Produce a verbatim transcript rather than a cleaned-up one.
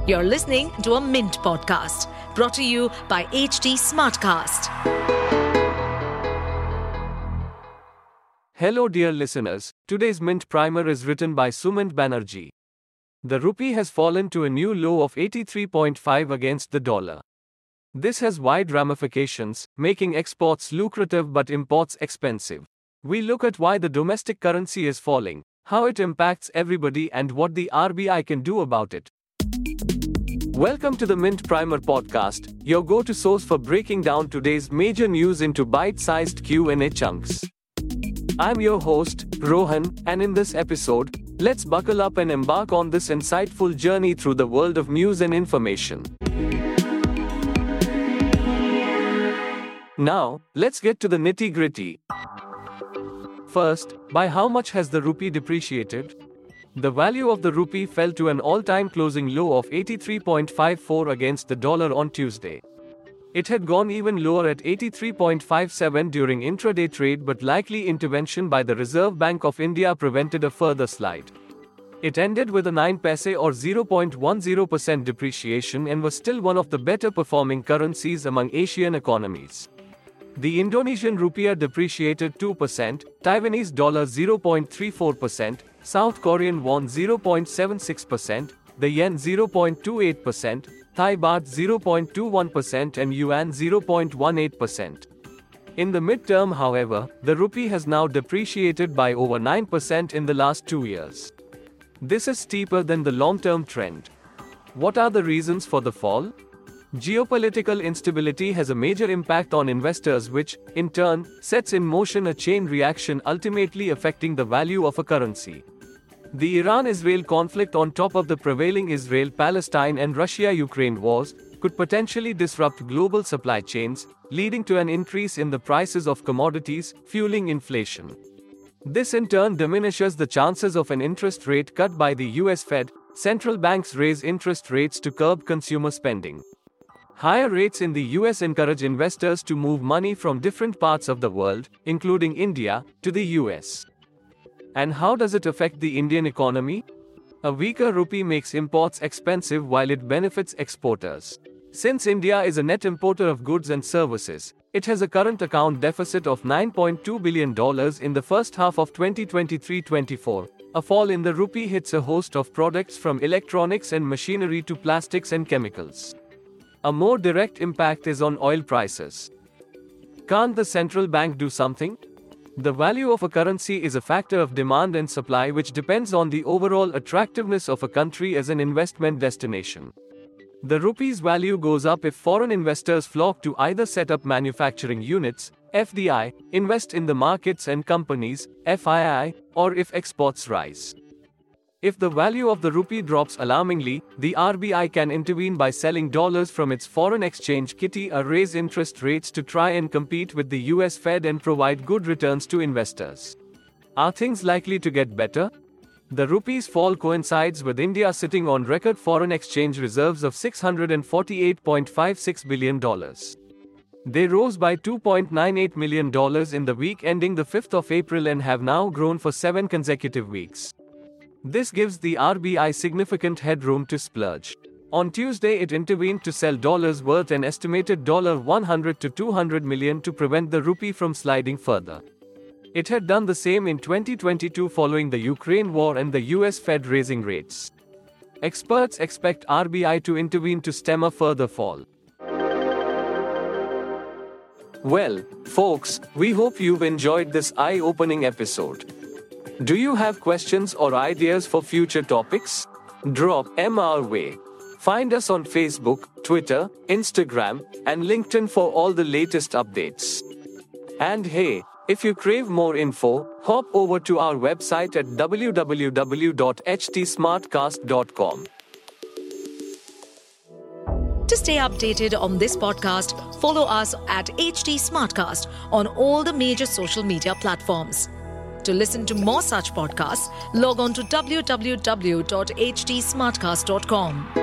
You're listening to a Mint podcast brought to you by H T Smartcast. Hello dear listeners, today's Mint Primer is written by Sumant Banerjee. The rupee has fallen to a new low of eighty-three point five against the dollar. This has wide ramifications, making exports lucrative but imports expensive. We look at why the domestic currency is falling, how it impacts everybody and what the R B I can do about it. Welcome to the Mint Primer podcast, your go-to source for breaking down today's major news into bite-sized Q and A chunks. I'm your host, Rohan, and in this episode, let's buckle up and embark on this insightful journey through the world of news and information. Now, let's get to the nitty-gritty. First, by how much has the rupee depreciated? The value of the rupee fell to an all-time closing low of eighty-three point five four against the dollar on Tuesday. It had gone even lower at eighty-three point five seven during intraday trade, but likely intervention by the Reserve Bank of India prevented a further slide. It ended with a nine paise or zero point one zero percent depreciation and was still one of the better performing currencies among Asian economies. The Indonesian rupiah depreciated two percent, Taiwanese dollar zero point three four percent, South Korean won zero point seven six percent, the yen zero point two eight percent, Thai baht zero point two one percent and yuan zero point one eight percent. In the midterm, however, the rupee has now depreciated by over nine percent in the last two years. This is steeper than the long-term trend. What are the reasons for the fall? Geopolitical instability has a major impact on investors, which, in turn, sets in motion a chain reaction ultimately affecting the value of a currency. The Iran-Israel conflict, on top of the prevailing Israel-Palestine and Russia-Ukraine wars, could potentially disrupt global supply chains, leading to an increase in the prices of commodities, fueling inflation. This in turn diminishes the chances of an interest rate cut by the U S Fed. Central banks raise interest rates to curb consumer spending. Higher rates in the U S encourage investors to move money from different parts of the world, including India, to the U S. And how does it affect the Indian economy? A weaker rupee makes imports expensive while it benefits exporters. Since India is a net importer of goods and services, it has a current account deficit of nine point two billion dollars in the first half of twenty twenty-three twenty-four. A fall in the rupee hits a host of products from electronics and machinery to plastics and chemicals. A more direct impact is on oil prices. Can't the central bank do something? The value of a currency is a factor of demand and supply which depends on the overall attractiveness of a country as an investment destination. The rupee's value goes up if foreign investors flock to either set up manufacturing units, F D I, invest in the markets and companies, F I I, or if exports rise. If the value of the rupee drops alarmingly, the R B I can intervene by selling dollars from its foreign exchange kitty or raise interest rates to try and compete with the U S Fed and provide good returns to investors. Are things likely to get better? The rupee's fall coincides with India sitting on record foreign exchange reserves of six hundred forty-eight point five six billion dollars. They rose by two point nine eight million dollars in the week ending the fifth of April and have now grown for seven consecutive weeks. This gives the R B I significant headroom to splurge. On Tuesday, it intervened to sell dollars worth an estimated one hundred to two hundred million to prevent the rupee from sliding further. It had done the same in twenty twenty-two following the Ukraine war and the U S Fed raising rates. Experts expect R B I to intervene to stem a further fall. Well, folks, we hope you've enjoyed this eye-opening episode. Do you have questions or ideas for future topics? Drop them our way. Find us on Facebook, Twitter, Instagram, and LinkedIn for all the latest updates. And hey, if you crave more info, hop over to our website at w w w dot h t smartcast dot com. To stay updated on this podcast, follow us at H T Smartcast on all the major social media platforms. To listen to more such podcasts, log on to w w w dot h t smartcast dot com.